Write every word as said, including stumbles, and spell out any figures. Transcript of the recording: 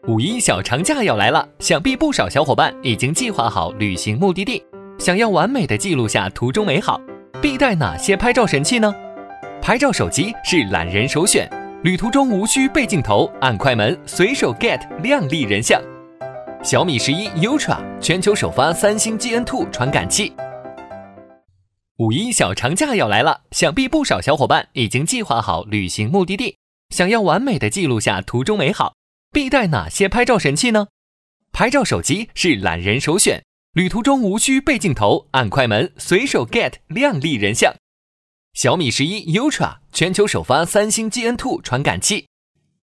五一小长假要来了，想必不少小伙伴已经计划好旅行目的地，想要完美的记录下途中美好，必带哪些拍照神器呢？拍照手机是懒人首选，旅途中无需背镜头，按快门随手 get 靓丽人像。小米十一 Ultra 全球首发三星 G N 二 传感器。五一小长假要来了，想必不少小伙伴已经计划好旅行目的地，想要完美的记录下途中美好，必带哪些拍照神器呢？拍照手机是懒人首选，旅途中无需背镜头，按快门随手 get 靓丽人像。小米十一 Ultra 全球首发三星 G N 二 传感器。